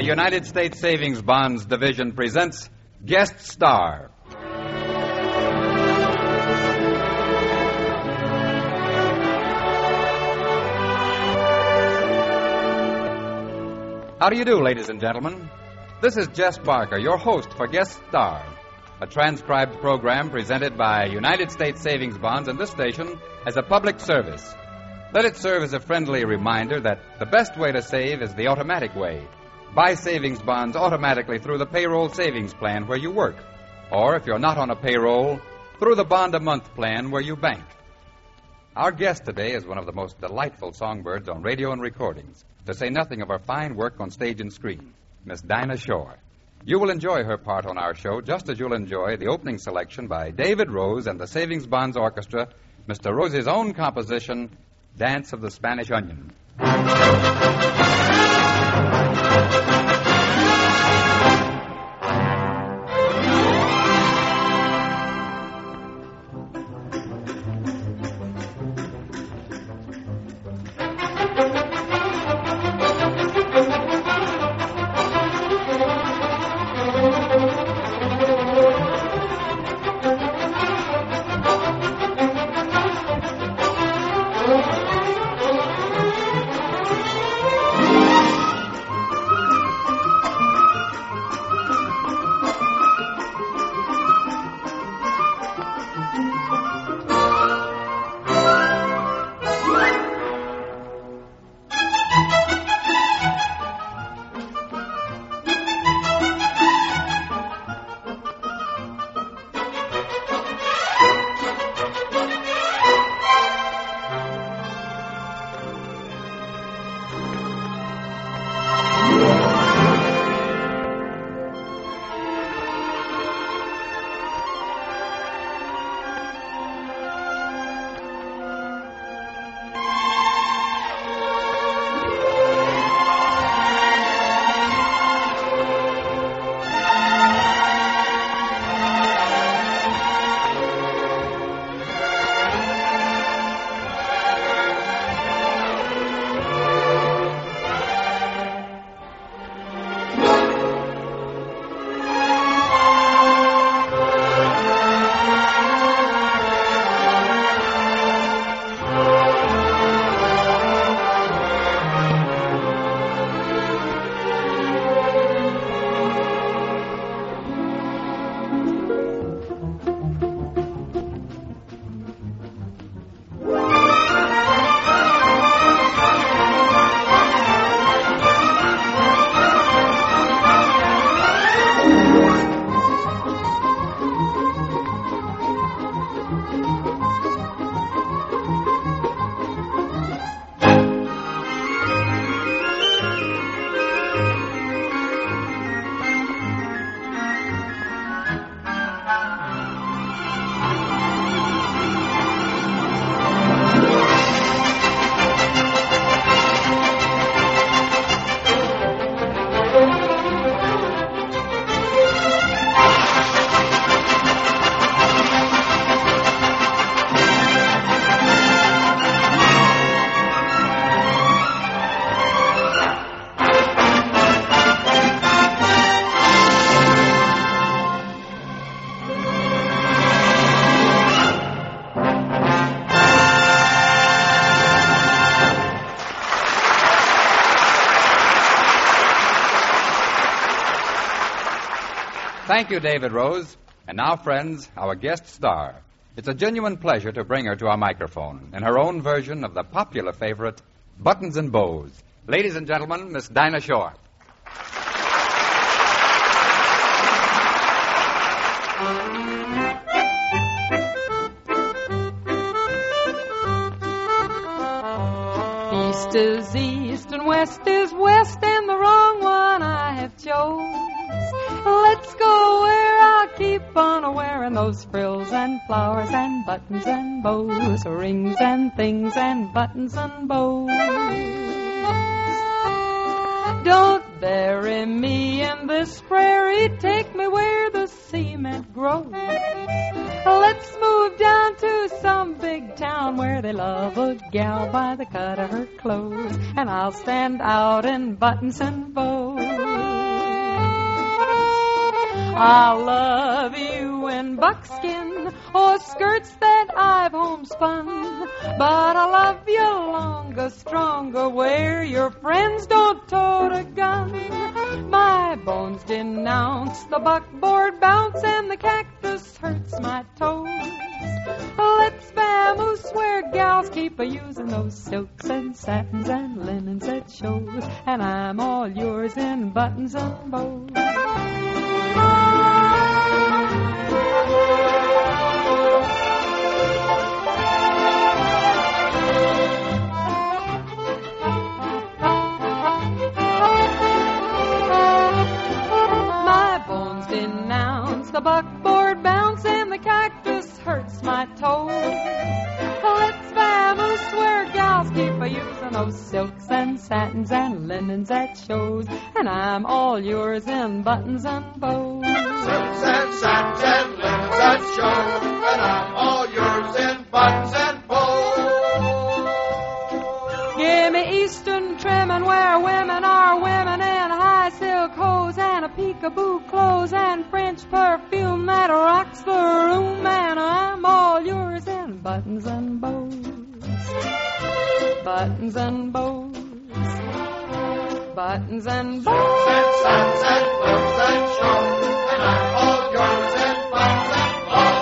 The United States Savings Bonds Division presents Guest Star. How do you do, ladies and gentlemen? This is Jess Barker, your host for Guest Star, a transcribed program presented by United States Savings Bonds and this station as a public service. Let it serve as a friendly reminder that the best way to save is the automatic way. Buy savings bonds automatically through the payroll savings plan where you work. Or if you're not on a payroll, through the bond-a-month plan where you bank. Our guest today is one of the most delightful songbirds on radio and recordings, to say nothing of her fine work on stage and screen, Miss Dinah Shore. You will enjoy her part on our show just as you'll enjoy the opening selection by David Rose and the Savings Bonds Orchestra, Mr. Rose's own composition, Dance of the Spanish Onion. Thank you, David Rose. And now, friends, our guest star. It's a genuine pleasure to bring her to our microphone in her own version of the popular favorite, Buttons and Bows. Ladies and gentlemen, Miss Dinah Shore. East is east and west is west, and the wrong one I have chose. Let's go where I'll keep on wearing those frills and flowers and buttons and bows, rings and things and buttons and bows. Don't bury me in this prairie, take me where the cement grows. Let's move down to some big town where they love a gal by the cut of her clothes, and I'll stand out in buttons and bows. I'll love you in buckskin or skirts that I've homespun. But I love you longer, stronger, where your friends don't tote a gun. My bones denounce the buckboard bounce and the cactus hurts my toes. Let's vamoose where gals keep a-using those silks and satins and linens that shows. And I'm all yours in buttons and bows. My bones denounce the buckboard bounce and the cactus hurts my toes. Let's vamoose where gals keep a-using those silks and satins and linens that shows. And I'm all yours in buttons and bows. Silks and satins and linens that shows. And I'm all yours in buttons and bows. Give me Eastern trimming where women are women and high silk hose and a peekaboo clothes and French perfume that rocks the room. And I'm all yours in buttons and bows. Buttons and bows. Buttons and bows. Silks and satins and linens that shows. And I'm all yours in buttons and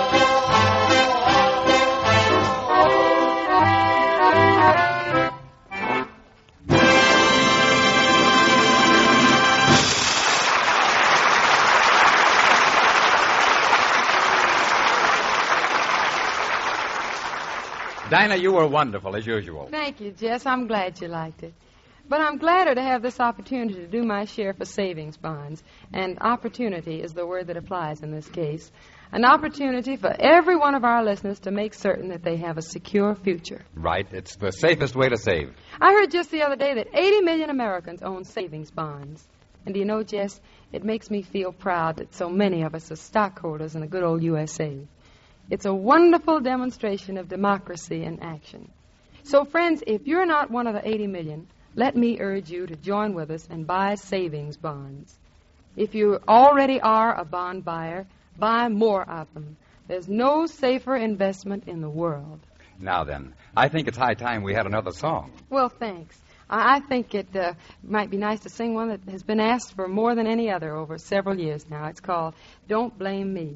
Dinah, you were wonderful, as usual. Thank you, Jess. I'm glad you liked it. But I'm gladder to have this opportunity to do my share for savings bonds. And opportunity is the word that applies in this case. An opportunity for every one of our listeners to make certain that they have a secure future. Right. It's the safest way to save. I heard just the other day that 80 million Americans own savings bonds. And do you know, Jess, it makes me feel proud that so many of us are stockholders in the good old USA. It's a wonderful demonstration of democracy in action. So, friends, if you're not one of the 80 million, let me urge you to join with us and buy savings bonds. If you already are a bond buyer, buy more of them. There's no safer investment in the world. Now then, I think it's high time we had another song. Well, thanks. I think it might be nice to sing one that has been asked for more than any other over several years now. It's called Don't Blame Me.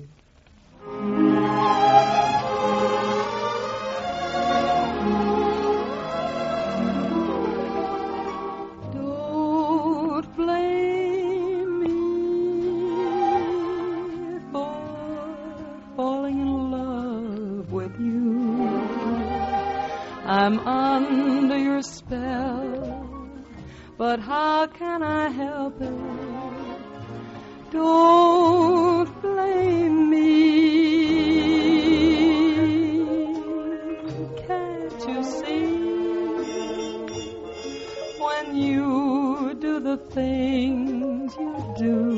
Don't blame me for falling in love with you. I'm under your spell, but how can I help it? Don't blame me. Can't you see? When you do the things you do,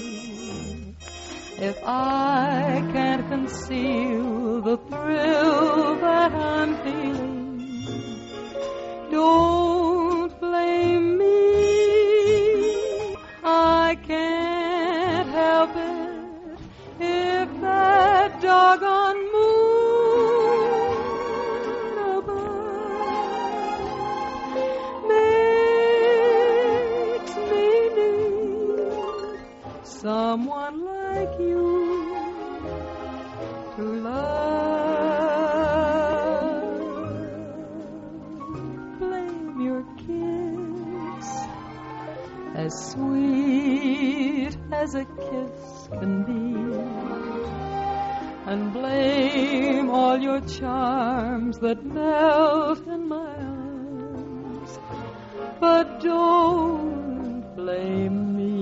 if I can't conceal the thrill that I'm feeling, don't blame me. I can't help it if that doggone moon above makes me need someone like you to love. Blame your kiss, as sweet as a kiss can be, and blame all your charms that melt in my arms, but don't blame me.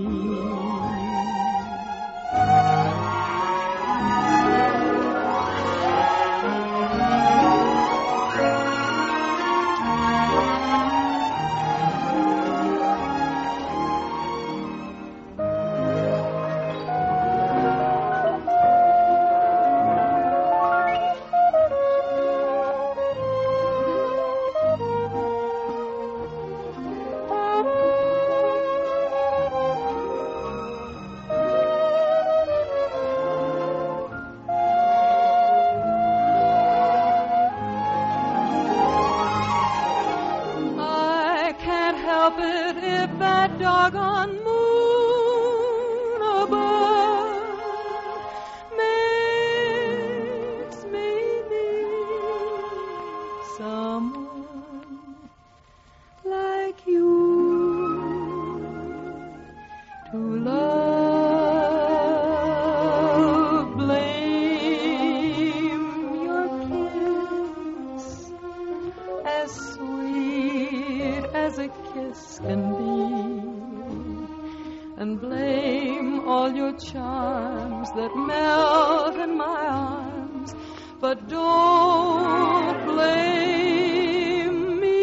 doggone moon above makes me need someone like you to love. Blame your kiss, as sweet as a kiss can be, and blame all your charms that melt in my arms, but don't blame me.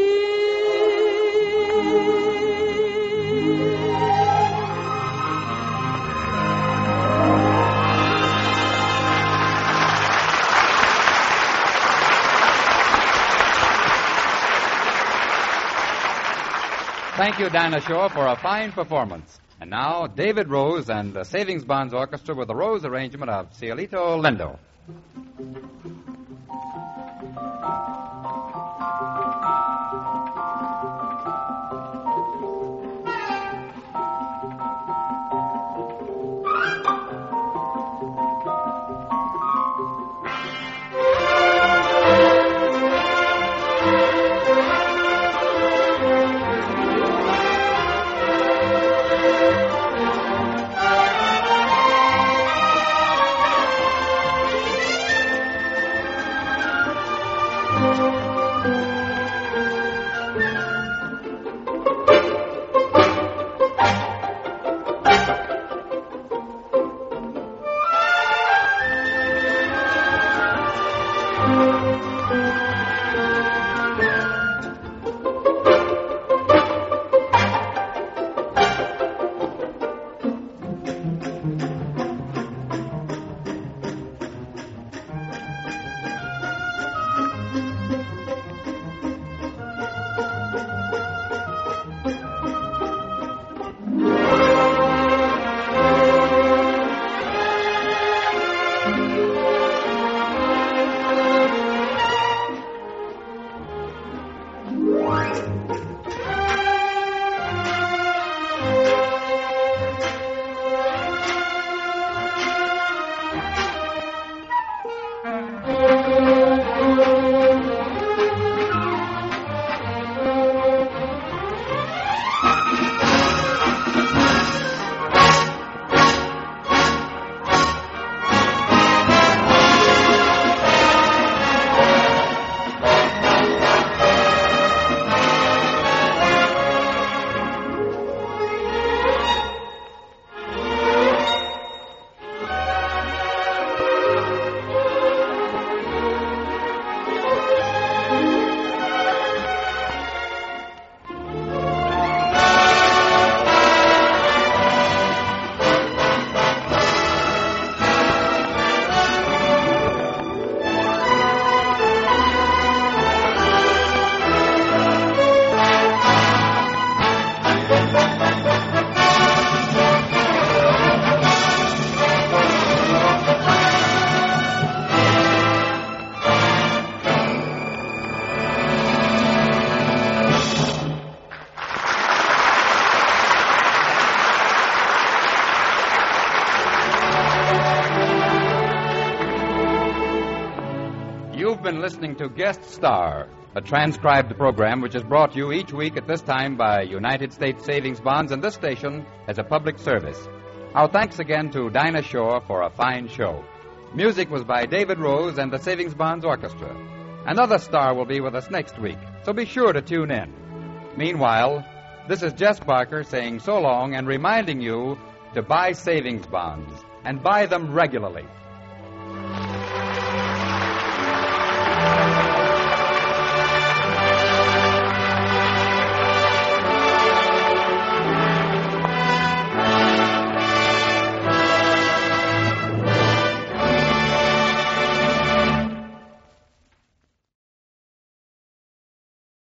Thank you, Dinah Shore, for a fine performance. And now, David Rose and the Savings Bonds Orchestra with the Rose arrangement of Cielito Lindo. You've been listening to Guest Star, a transcribed program which is brought you each week at this time by United States Savings Bonds and this station as a public service. Our thanks again to Dinah Shore for a fine show. Music was by David Rose and the Savings Bonds Orchestra. Another star will be with us next week, so be sure to tune in. Meanwhile, this is Jess Barker saying so long and reminding you to buy savings bonds and buy them regularly.